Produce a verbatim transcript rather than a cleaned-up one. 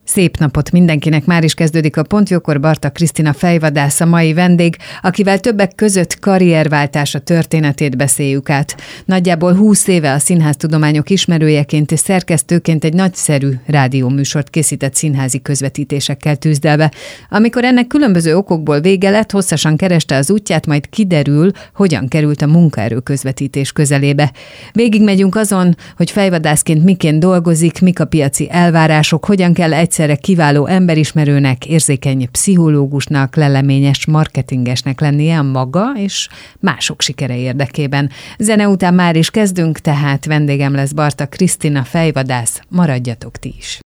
Szép napot mindenkinek, már is kezdődik a Pontjókor. Barta Krisztina fejvadász a mai vendég, akivel többek között karrierváltása történetét beszéljük át. Nagyjából húsz éve a színháztudományok ismerőjeként és szerkesztőként egy nagyszerű rádióműsort készített színházi közvetítésekkel tűzdelve. Amikor ennek különböző okokból vége lett, hosszasan kereste az útját, majd kiderül, hogyan került a munkaerő közvetítés közelébe. Végigmegyünk azon, hogy fejvadászként miként dolgozik, mik a piaci elvárások, hogyan kell egyszerűen egyszerre kiváló emberismerőnek, érzékeny pszichológusnak, leleményes marketingesnek lennie a maga és mások sikere érdekében. Zene után már is kezdünk, tehát vendégem lesz Barta Krisztina fejvadász. Maradjatok ti is!